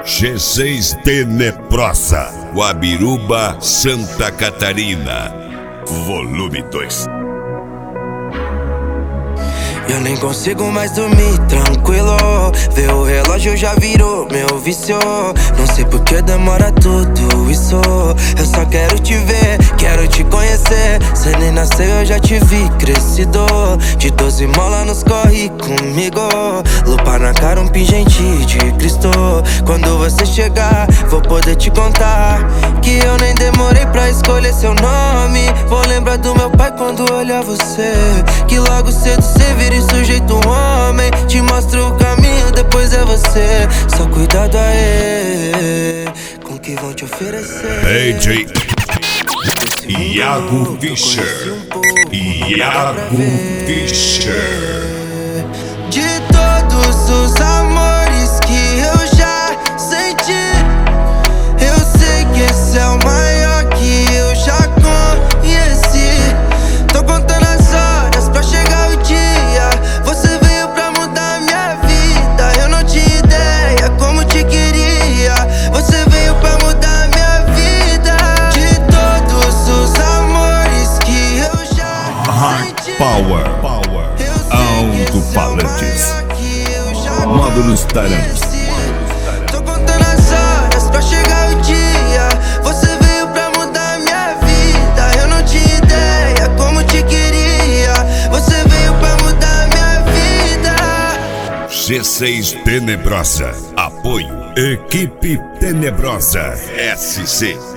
G6 Tenebrosa, Guabiruba, Santa Catarina. Volume 2. Eu nem consigo mais dormir tranquilo. Ver o relógio já virou meu vício. Não sei por que demora tudo isso. Eu só quero te ver, quero te conhecer. Cê nem nasceu, eu já te vi crescido. De 12 mola nos corre comigo. Lupa na cara, um pingente de Cristo. Quando você chegar, vou poder te contar que eu nem demorei pra escolher seu nome. Vou lembrar do meu pai quando olhar você, que logo cedo cê vira sujeito homem. Te mostro o caminho, depois é você. Só cuidado aí com o que vão te oferecer. DJ Iago Fischer. Iago Fischer. De todos os amores que eu já senti, eu sei que esse é o maior que eu já conheci. Tô contando as horas pra chegar o dia. Você veio pra mudar minha vida. Eu não tinha ideia como te queria. Você veio pra mudar minha vida. De todos os amores que eu já senti, Power. Alto-falantes. Módulos Taranos. tô contando as horas pra chegar o dia. Você veio pra mudar minha vida. Eu não tinha ideia como te queria. Você veio pra mudar minha vida. G6 Tenebrosa. Apoio Equipe Tenebrosa SC.